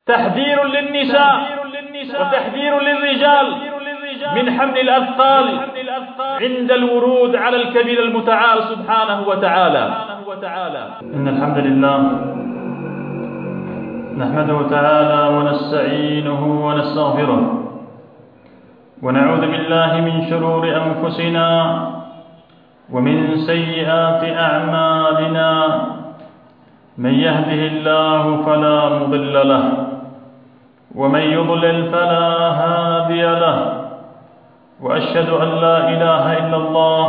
تحذير للنساء وتحذير للرجال من حمل الأثقال عند الورود على الكبير المتعال سبحانه وتعالى. إن الحمد لله نحمده تعالى ونستعينه ونستغفره ونعوذ بالله من شرور أنفسنا ومن سيئات أعمالنا. من يهده الله فلا مضل له ومن يضلل فلا هادي له، وأشهد أن لا إله إلا الله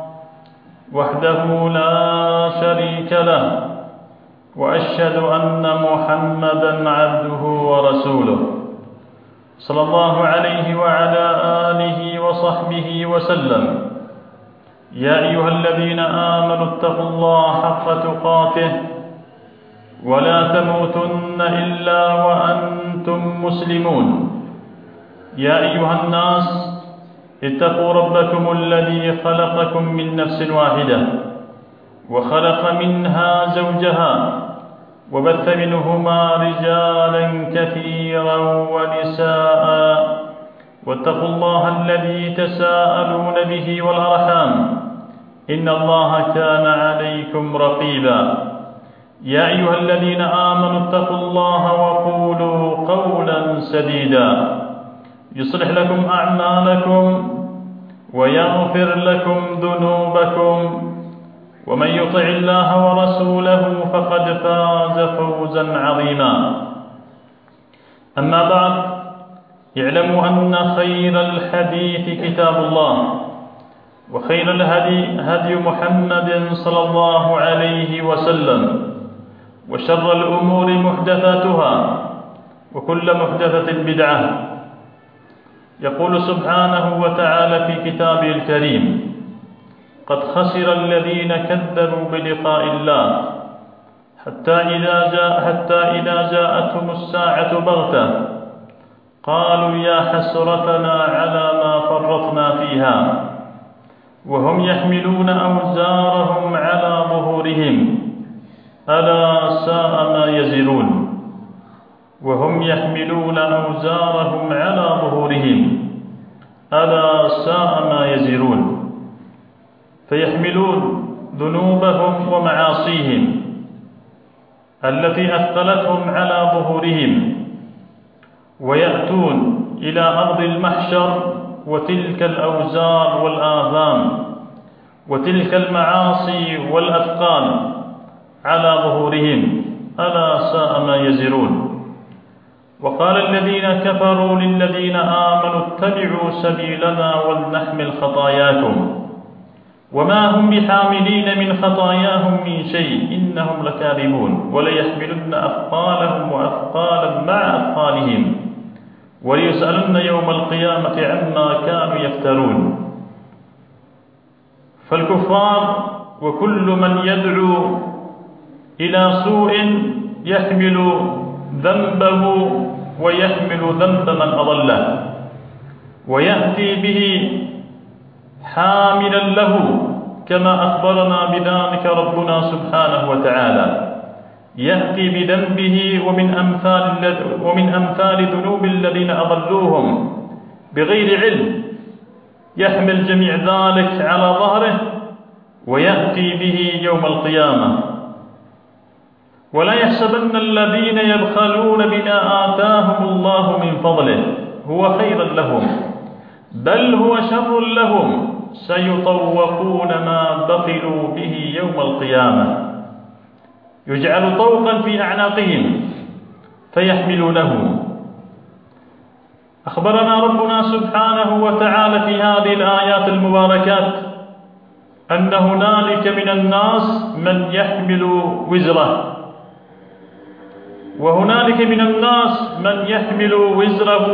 وحده لا شريك له، وأشهد أن محمدا عبده ورسوله صلى الله عليه وعلى آله وصحبه وسلم. يا أيها الذين آمنوا اتقوا الله حق تقاته ولا تموتن إلا وأنتم مسلمون. يا أيها الناس اتقوا ربكم الذي خلقكم من نفس واحدة وخلق منها زوجها وبث منهما رجالا كثيرا ونساء، واتقوا الله الذي تساءلون به والأرحام إن الله كان عليكم رقيبا. يا أيها الذين آمنوا اتقوا الله وقولوا قولا سديدا يصلح لكم أعمالكم ويغفر لكم ذنوبكم، ومن يطع الله ورسوله فقد فاز فوزا عظيما. أما بعد، اعلموا أن خير الحديث كتاب الله، وخير الهدي هدي محمد صلى الله عليه وسلم، وشر الأمور محدثاتها وكل محدثة بدعة. يقول سبحانه وتعالى في كتابه الكريم: قد خسر الذين كذبوا بلقاء الله حتى إذا جاءتهم الساعة بغتة قالوا يا حسرتنا على ما فرطنا فيها وهم يحملون أوزارهم على ظهورهم ألا ساء ما يزرون. وهم يحملون أوزارهم على ظهورهم ألا ساء ما يزرون. فيحملون ذنوبهم ومعاصيهم التي أثقلتهم على ظهورهم، ويأتون إلى أرض المحشر وتلك الأوزار والآثام وتلك المعاصي والأثقال على ظهورهم ألا ساء ما يزرون. وقال الذين كفروا للذين آمنوا اتبعوا سبيلنا ولنحمل خطاياكم وما هم بحاملين من خطاياهم من شيء إنهم لكاذبون وليحملن أثقالهم وأثقالا مع أثقالهم وليسألن يوم القيامة عما كانوا يفترون. فالكفار وكل من يدعو إلى سوء يحمل ذنبه ويحمل ذنب من أضله، ويأتي به حاملا له كما أخبرنا بذلك ربنا سبحانه وتعالى. يأتي بذنبه ومن أمثال ذنوب الذين أضلوهم بغير علم، يحمل جميع ذلك على ظهره ويأتي به يوم القيامة. ولا يحسبن الذين يبخلون بما آتاهم الله من فضله هو خيرا لهم بل هو شر لهم سيطوقون ما بخلوا به يوم القيامة. يجعل طوقا في أعناقهم فيحملونه. أخبرنا ربنا سبحانه وتعالى في هذه الآيات المباركات أن هنالك من الناس من يحمل وزره، وهنالك من الناس من يحمل وزره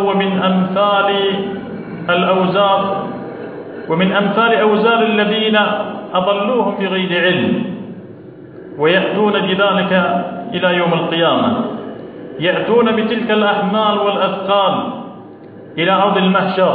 ومن أمثال أوزار الذين أضلوهم بغير علم، ويأتون بذلك إلى يوم القيامة. يأتون بتلك الأحمال والأثقال إلى أرض المحشر.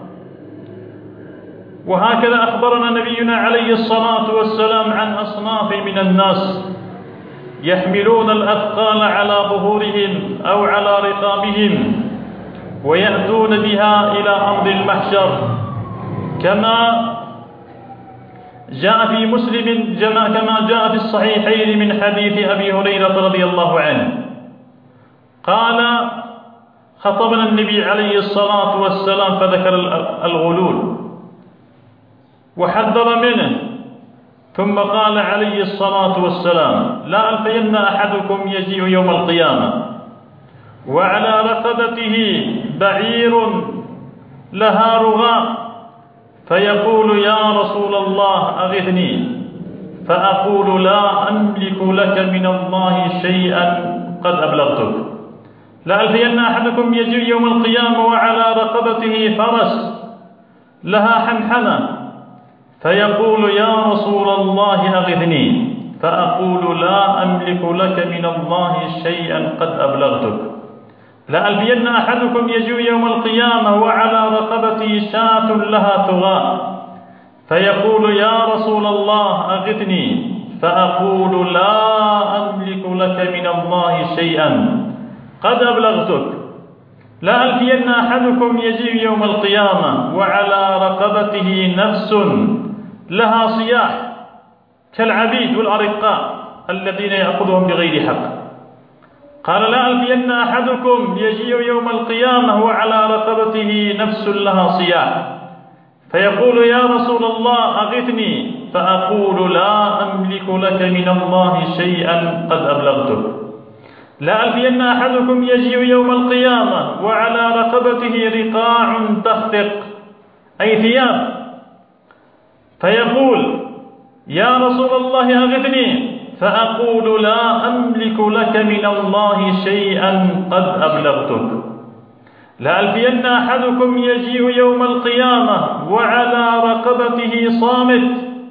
وهكذا أخبرنا نبينا عليه الصلاة والسلام عن أصناف من الناس يحملون الأثقال على ظهورهم أو على رقابهم ويأتون بها إلى أرض المحشر، كما جاء في مسلم كما جاء في الصحيحين من حديث أبي هريرة رضي الله عنه قال: خطبنا النبي عليه الصلاة والسلام فذكر الغلول وحذر منه، ثم قال عليه الصلاة والسلام: لا ألفين أحدكم يجيء يوم القيامة وعلى رقبته بعير لها رغاء، فيقول: يا رسول الله أغثني، فأقول: لا أملك لك من الله شيئا قد أبلغتك. لا ألفين أحدكم يجيء يوم القيامة وعلى رقبته فرس لها حنحنة، فيقول: يا رسول الله أغثني، فأقول: لا أملك لك من الله شيئا قد أبلغتك. لا ألفين أحدكم يجيء يوم القيامة وعلى رقبته شاة لها ثغاء، فيقول: يا رسول الله أغثني، فأقول: لا أملك لك من الله شيئا قد أبلغتك. لا ألفين أحدكم يجيء يوم القيامة وعلى رقبته نفس لها صياح كالعبيد والأرقاء الذين يأخذهم بغير حق. قال: لا ألفين أحدكم يجيء يوم القيامة وعلى رقبته نفس لها صياح، فيقول: يا رسول الله أغثني، فأقول: لا أملك لك من الله شيئا قد أبلغتك. لا ألفين أحدكم يجيء يوم القيامة وعلى رقبته رقاع تخفق أي ثياب، فيقول: يا رسول الله أغثني، فأقول: لا أملك لك من الله شيئا قد أبلغتك. لا ألفين أحدكم يجيء يوم القيامة وعلى رقبته صامت،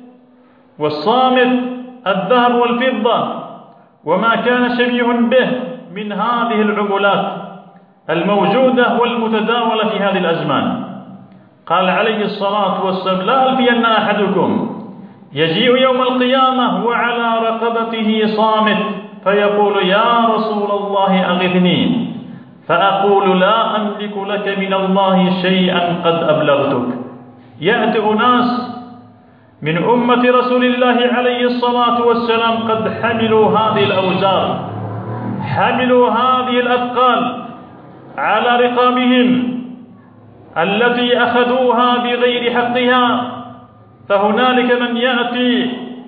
والصامت الذهب والفضة وما كان شبيه به من هذه العملات الموجودة والمتداولة في هذه الأزمان. قال عليه الصلاة والسلام: لا ألفين أحدكم يجيء يوم القيامة وعلى رقبته صامت، فيقول: يا رسول الله أغثني، فأقول: لا أملك لك من الله شيئا قد أبلغتك. يأتي أناس من أمة رسول الله عليه الصلاة والسلام قد حملوا هذه الأوزار، حملوا هذه الأثقال على رقابهم التي أخذوها بغير حقها، فهنالك من يأتي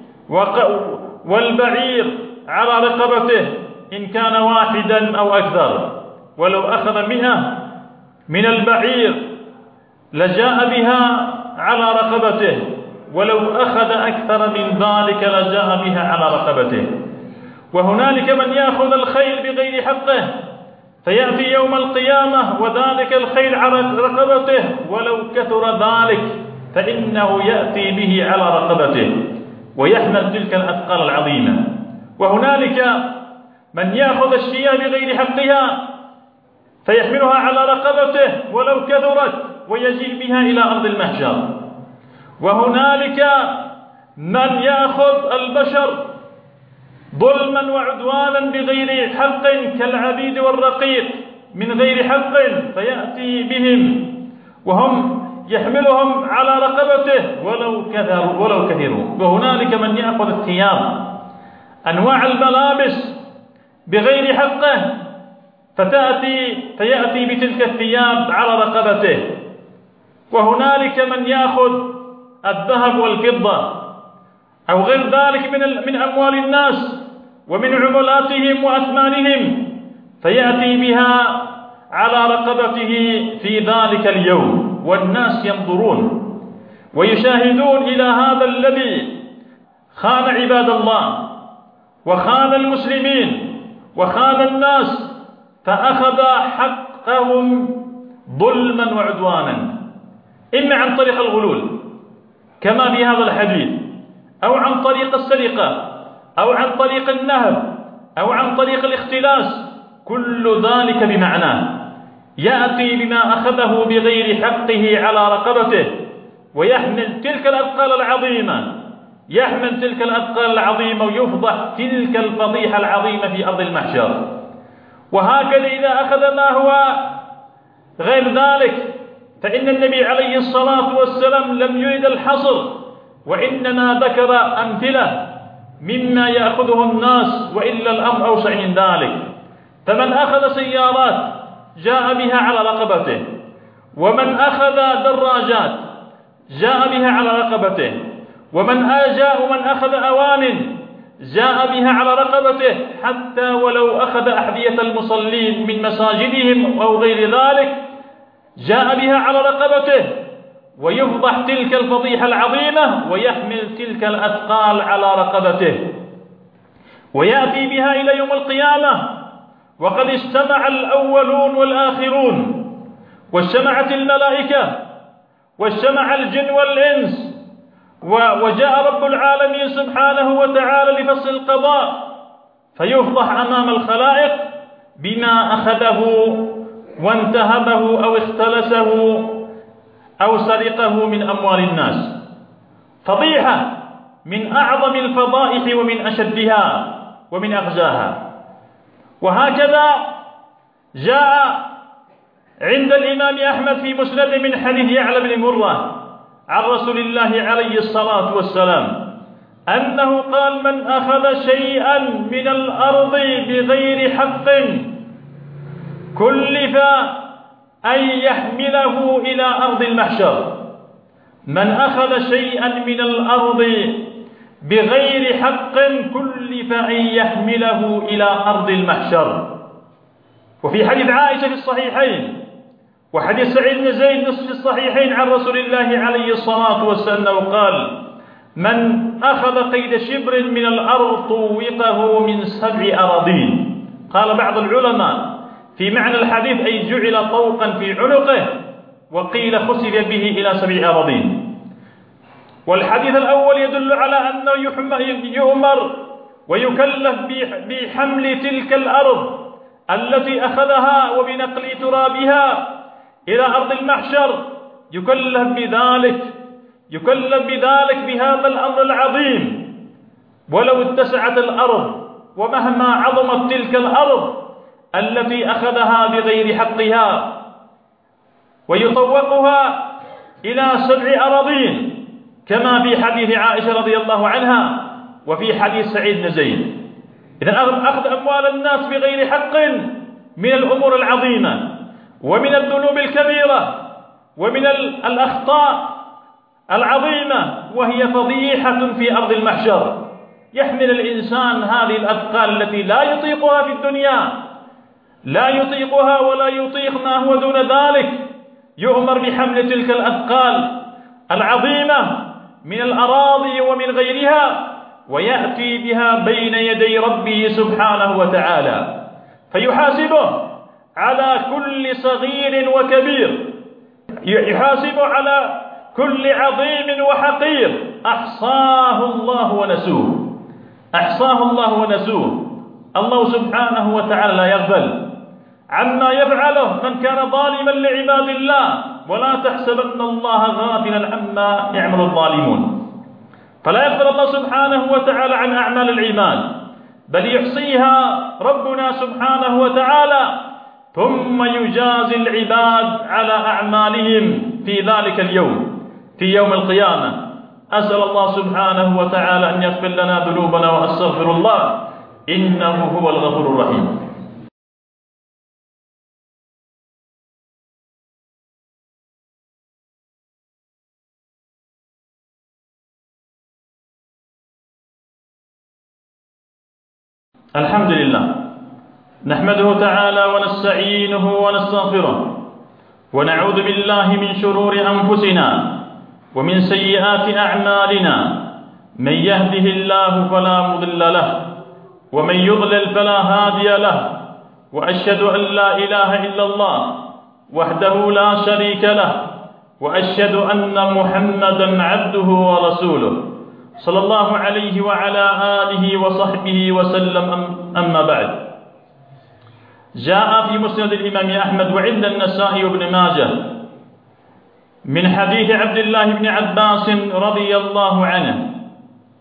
والبعير على رقبته إن كان واحدا أو أكثر، ولو أخذ 100 من البعير لجاء بها على رقبته، ولو أخذ أكثر من ذلك لجاء بها على رقبته. وهنالك من يأخذ الخيل بغير حقه، فيأتي يوم القيامة وذلك الخيل على رقبته، ولو كثر ذلك فإنه يأتي به على رقبته ويحمل تلك الأثقال العظيمة. وهنالك من يأخذ الشياء بغير حقها فيحملها على رقبته ولو كثرت ويجيء بها إلى أرض المحشر. وهنالك من يأخذ البشر ظلما وعدوانا بغير حق كالعبيد والرقيق من غير حق، فيأتي بهم وهم يحملهم على رقبته ولو كثروا. وهنالك من يأخذ الثياب أنواع الملابس بغير حقه فيأتي بتلك الثياب على رقبته. وهنالك من يأخذ الذهب والفضة أو غير ذلك من أموال الناس ومن عملاتهم وأثمانهم، فيأتي بها على رقبته في ذلك اليوم، والناس ينظرون ويشاهدون إلى هذا الذي خان عباد الله وخان المسلمين وخان الناس، فأخذ حقهم ظلما وعدوانا، إما عن طريق الغلول كما في هذا الحديث، أو عن طريق السرقة، أو عن طريق النهب، أو عن طريق الاختلاس. كل ذلك بمعناه يأتي بما أخذه بغير حقه على رقبته ويحمل تلك الأثقال العظيمة يحمل تلك الأثقال العظيمة ويفضح تلك الفضيحة العظيمة في أرض المحشر. وهكذا إذا أخذ ما هو غير ذلك فإن النبي عليه الصلاة والسلام لم يرد الحصر، وإنما ذكر أمثلة مما يأخذه الناس، وإلا الأمر أوسع من ذلك. فمن أخذ سيارات جاء بها على رقبته، ومن أخذ دراجات جاء بها على رقبته، ومن أخذ أوان جاء بها على رقبته، حتى ولو أخذ أحذية المصلين من مساجدهم أو غير ذلك جاء بها على رقبته، ويفضح تلك الفضيحة العظيمة ويحمل تلك الأثقال على رقبته، ويأتي بها إلى يوم القيامة وقد اجتمع الأولون والآخرون، واجتمعت الملائكة، واجتمع الجن والإنس، وجاء رب العالمين سبحانه وتعالى لفصل القضاء، فيفضح أمام الخلائق بما أخذه وانتهبه أو اختلسه أو سرقه من أموال الناس. فضيحة من أعظم الفضائح ومن أشدها ومن أغزاها. وهكذا جاء عند الإمام أحمد في مسند من حديث يعلى بن مرة عن رسول الله عليه الصلاة والسلام أنه قال: من أخذ شيئا من الأرض بغير حق كلف أن يحمله إلى أرض المحشر. من أخذ شيئا من الأرض بغير حق كلف أن يحمله إلى أرض المحشر. وفي حديث عائشة في الصحيحين وحديث سعيد بن زيد في الصحيحين عن رسول الله عليه الصلاة والسلام قال: من أخذ قيد شبر من الأرض طوقه من 7 أراضين. قال بعض العلماء في معنى الحديث أي جعل طوقا في عنقه، وقيل خسف به إلى 7 أراضين. والحديث الأول يدل على أنه يؤمر ويكلف بحمل تلك الأرض التي أخذها وبنقل ترابها إلى أرض المحشر، يكلف بذلك بهذا الأمر العظيم. ولو اتسعت الأرض ومهما عظمت تلك الأرض التي أخذها بغير حقها، ويطوقها إلى 7 أراضين كما في حديث عائشة رضي الله عنها وفي حديث سعيد بن زيد. إذن أخذ أموال الناس بغير حق من الأمور العظيمة ومن الذنوب الكبيرة ومن الأخطاء العظيمة، وهي فضيحة في أرض المحشر. يحمل الإنسان هذه الأثقال التي لا يطيقها في الدنيا، لا يطيقها ولا يطيق ما هو دون ذلك، يؤمر بحمل تلك الأثقال العظيمة من الأراضي ومن غيرها، ويأتي بها بين يدي ربه سبحانه وتعالى، فيحاسبه على كل صغير وكبير، يحاسب على كل عظيم وحقير. أحصاه الله ونسوه، أحصاه الله ونسوه. الله سبحانه وتعالى لا يغفل عما يفعله من كان ظالما لعباد الله، ولا تحسبن الله غافلا عما يعمل الظالمون. فلا يغفل الله سبحانه وتعالى عن أعمال العباد، بل يحصيها ربنا سبحانه وتعالى، ثم يجازي العباد على أعمالهم في ذلك اليوم، في يوم القيامة. أسأل الله سبحانه وتعالى أن يغفر لنا ذنوبنا، وأستغفر الله إنه هو الغفور الرحيم. الحمد لله نحمده تعالى ونستعينه ونستغفره، ونعوذ بالله من شرور أنفسنا ومن سيئات أعمالنا. من يهده الله فلا مضل له، ومن يضلل فلا هادي له. وأشهد أن لا إله إلا الله وحده لا شريك له، وأشهد أن محمدا عبده ورسوله صلى الله عليه وعلى آله وصحبه وسلم. أما بعد، جاء في مسند الإمام أحمد وعند النسائي وابن ماجه من حديث عبد الله بن عباس رضي الله عنه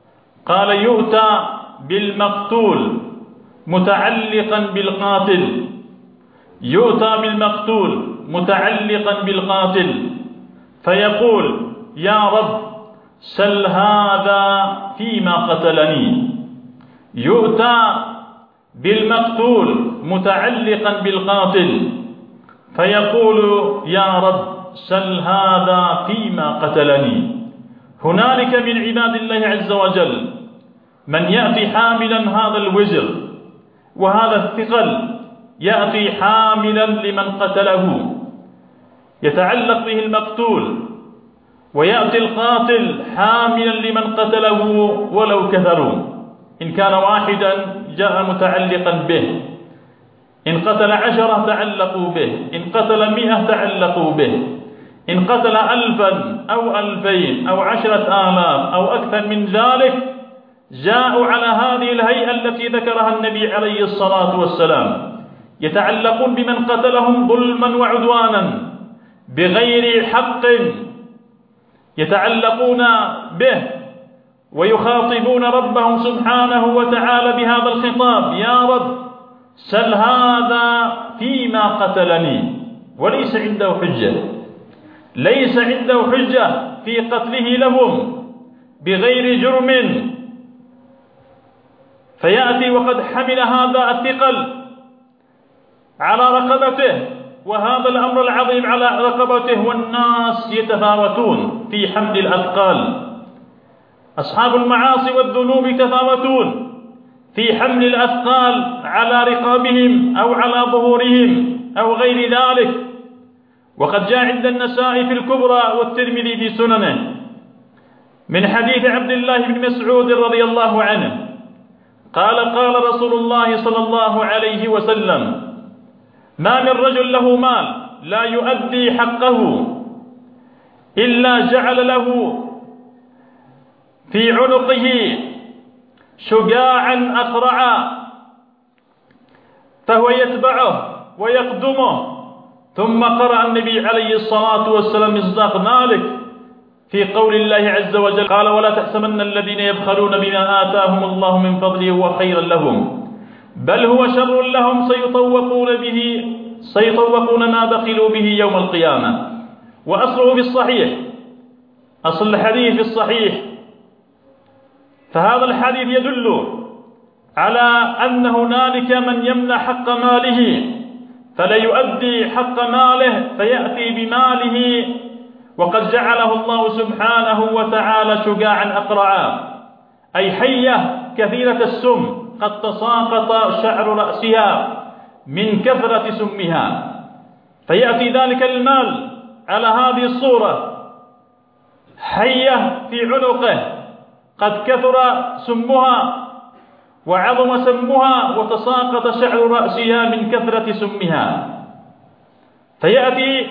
قال: يؤتى بالمقتول متعلقا بالقاتل، يؤتى بالمقتول متعلقا بالقاتل فيقول: يا رب سل هذا فيما قتلني. يؤتى بالمقتول متعلقا بالقاتل فيقول: يا رب سل هذا فيما قتلني. هنالك من عباد الله عز وجل من يأتي حاملا هذا الوزر وهذا الثقل، يأتي حاملا لمن قتله، يتعلق به المقتول، ويأتي القاتل حاملا لمن قتله ولو كثروا. إن كان واحدا جاء متعلقا به، إن قتل 10 تعلقوا به، إن قتل 100 تعلقوا به، إن قتل 1000 أو 2000 أو 10,000 أو أكثر من ذلك جاءوا على هذه الهيئة التي ذكرها النبي عليه الصلاة والسلام، يتعلقون بمن قتلهم ظلما وعدوانا بغير حق، يتعلقون به ويخاطبون ربهم سبحانه وتعالى بهذا الخطاب: يا رب سل هذا فيما قتلني. وليس عنده حجة، ليس عنده حجة في قتله لهم بغير جرم، فيأتي وقد حمل هذا الثقل على رقبته وهذا الأمر العظيم على رقبته، والناس يتفاوتون في حمل الأثقال. أصحاب المعاصي والذنوب يتفاوتون في حمل الأثقال على رقابهم أو على ظهورهم أو غير ذلك. وقد جاء عند النسائي في الكبرى والترمذي في سننه من حديث عبد الله بن مسعود رضي الله عنه قال: قال رسول الله صلى الله عليه وسلم: ما من رجل له مال لا يؤدي حقه إلا جعل له في عنقه شجاعا أقرعا فهو يتبعه ويقدمه. ثم قرأ النبي عليه الصلاة والسلام مصداق ذلك في قول الله عز وجل: قال: ولا تحسبن الذين يبخلون بما آتاهم الله من فضله هو خيرا لهم بل هو شر لهم سيطوقون ما بخلوا به يوم القيامة. وأصله في الصحيح، أصل الحديث في الصحيح. فهذا الحديث يدل على أن هنالك من يمنع حق ماله فلا يؤدي حق ماله فيأتي بماله وقد جعله الله سبحانه وتعالى شجاعا أقرعا، أي حية كثيرة السم قد تساقط شعر رأسها من كثرة سمها، فيأتي ذلك المال على هذه الصورة: حية في عنقه قد كثر سمها وعظم سمها وتساقط شعر رأسها من كثرة سمها، فيأتي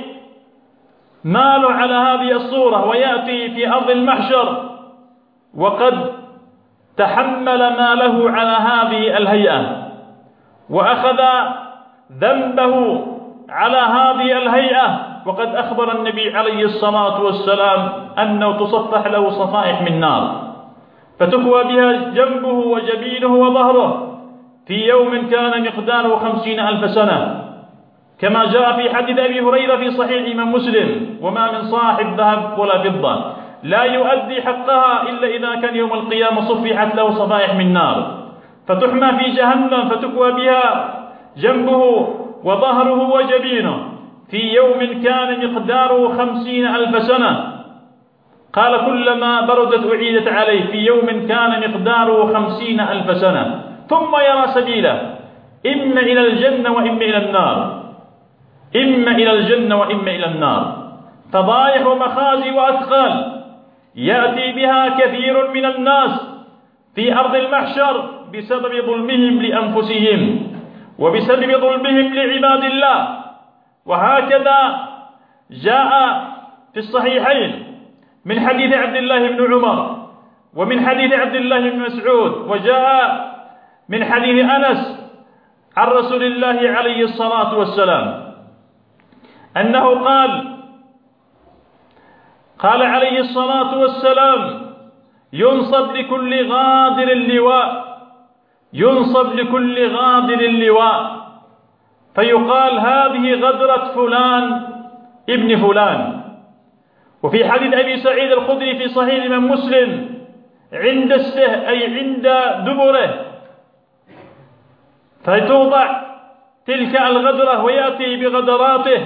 مال على هذه الصورة ويأتي في أرض المحشر وقد تحمل ماله على هذه الهيئة وأخذ ذنبه على هذه الهيئة. وقد أخبر النبي عليه الصلاة والسلام أنه تصفح له صفائح من نار فتكوى بها جنبه وجبينه وظهره في يوم كان مقداره 50,000 سنة، كما جاء في حديث أبي هريرة في صحيح إمام مسلم: وما من صاحب ذهب ولا فضة لا يؤدي حقها إلا إذا كان يوم القيامة صفحت له صفائح من نار فتحمى في جهنم فتكوى بها جنبه وظهره وجبينه في يوم كان مقداره 50,000 سنة. قال: كلما بردت أعيدت عليه في يوم كان مقداره 50,000 سنة، ثم يرى سبيله إما إلى الجنة وإما إلى النار، إما إلى الجنة وإما إلى النار. فضائح ومخازي وأثقال يأتي بها كثير من الناس في أرض المحشر بسبب ظلمهم لأنفسهم وبسبب ظلمهم لعباد الله. وهكذا جاء في الصحيحين من حديث عبد الله بن عمر ومن حديث عبد الله بن مسعود، وجاء من حديث أنس عن رسول الله عليه الصلاة والسلام أنه قال عليه الصلاة والسلام: ينصب لكل غادر اللواء، ينصب لكل غادر اللواء، فيقال هذه غدرة فلان ابن فلان. وفي حديث أبي سعيد الخدري في صحيح الإمام مسلم عند أي عند دبره، فتوضع تلك الغدرة ويأتي بغدراته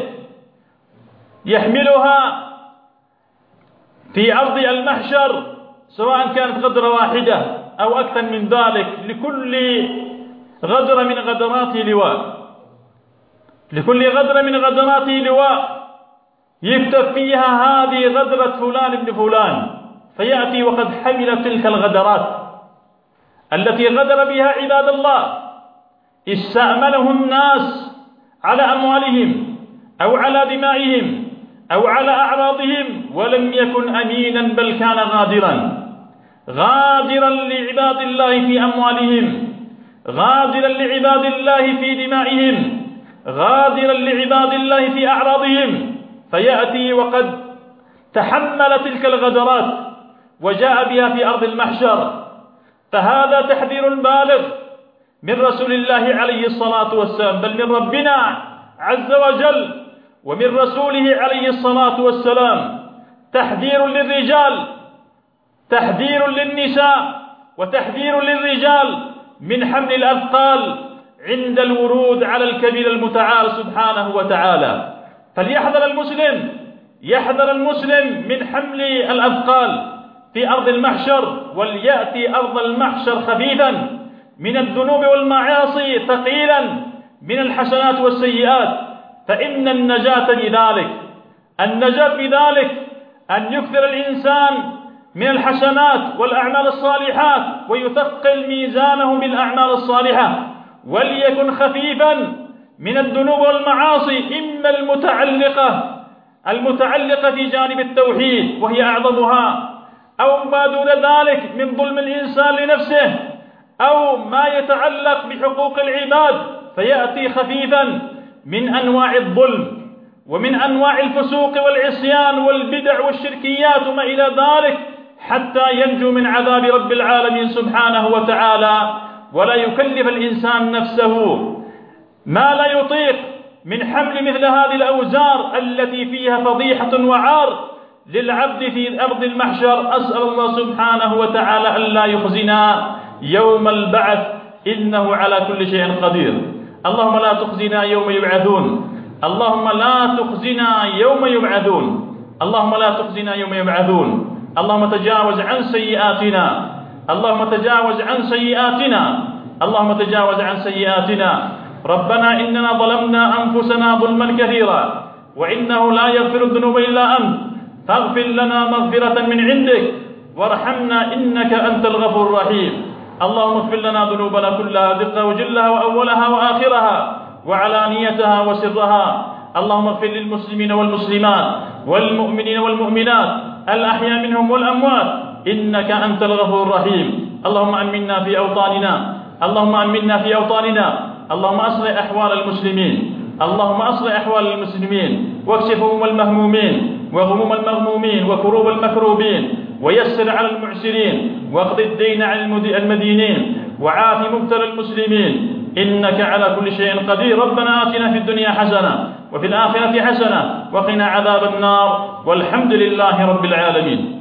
يحملها في أرض المحشر، سواء كانت غدرة واحدة أو أكثر من ذلك، لكل غدرة من غدراته لواء، لكل غدرة من غدراته لواء يكتب فيها هذه غدرة فلان ابن فلان، فيأتي وقد حمل تلك الغدرات التي غدر بها عباد الله، استعمله الناس على أموالهم أو على دمائهم أو على أعراضهم، ولم يكن أمينا بل كان غادرا، غادرا لعباد الله في أموالهم، غادرا لعباد الله في دمائهم، غادرا لعباد الله في أعراضهم، فيأتي وقد تحمل تلك الغدرات وجاء بها في أرض المحشر. فهذا تحذير بالغ من رسول الله عليه الصلاة والسلام، بل من ربنا عز وجل ومن رسوله عليه الصلاة والسلام، تحذير للرجال، تحذير للنساء، وتحذير للرجال من حمل الأثقال عند الورود على الكبير المتعال سبحانه وتعالى. فليحذر المسلم، يحذر المسلم من حمل الأثقال في أرض المحشر، وليأتي أرض المحشر خفيفا من الذنوب والمعاصي، ثقيلا من الحسنات والسيئات، فإن النجاة بذلك، النجاة بذلك أن يكثر الإنسان من الحسنات والأعمال الصالحات ويثقل ميزانه بالأعمال الصالحة، وليكن خفيفا من الذنوب والمعاصي، إما المتعلقة في جانب التوحيد وهي أعظمها، أو ما دون ذلك من ظلم الإنسان لنفسه، أو ما يتعلق بحقوق العباد، فيأتي خفيفا من أنواع الظلم ومن أنواع الفسوق والعصيان والبدع والشركيات وما إلى ذلك، حتى ينجو من عذاب رب العالمين سبحانه وتعالى، ولا يكلف الإنسان نفسه ما لا يطيق من حمل مثل هذه الأوزار التي فيها فضيحة وعار للعبد في أرض المحشر. أسأل الله سبحانه وتعالى ألا يخزنا يوم البعث، إنه على كل شيء قدير. اللهم لا تخزنا يوم يبعثون، اللهم لا تخزنا يوم يبعثون، اللهم لا تخزنا يوم يبعثون. اللهم تجاوز عن سيئاتنا، اللهم تجاوز عن سيئاتنا، اللهم تجاوز عن سيئاتنا. ربنا إننا ظلمنا أنفسنا ظلما كثيرا، وإنه لا يغفر الذنوب إلا أنت، فاغفر لنا مغفرة من عندك وارحمنا إنك أنت الغفور الرحيم. اللهم اغفر لنا ذنوبنا كلها، دقها وجلها وأولها وآخرها وعلانيتها وسرها. اللهم اغفر للمسلمين والمسلمات والمؤمنين والمؤمنات الأحياء منهم والأموات، إنك أنت الغفور الرحيم. اللهم أمنا في أوطاننا، اللهم أمنا في أوطاننا، اللهم أصلح أحوال المسلمين، اللهم أصلح أحوال المسلمين، واكشف هموم المهمومين وغموم المغمومين وكروب المكروبين، ويسر على المعسرين، واقض الدين عن المدينين، وعاف مبتلى المسلمين، إنك على كل شيء قدير. ربنا آتنا في الدنيا حسنة وفي الآخرة حسنة وقنا عذاب النار، والحمد لله رب العالمين.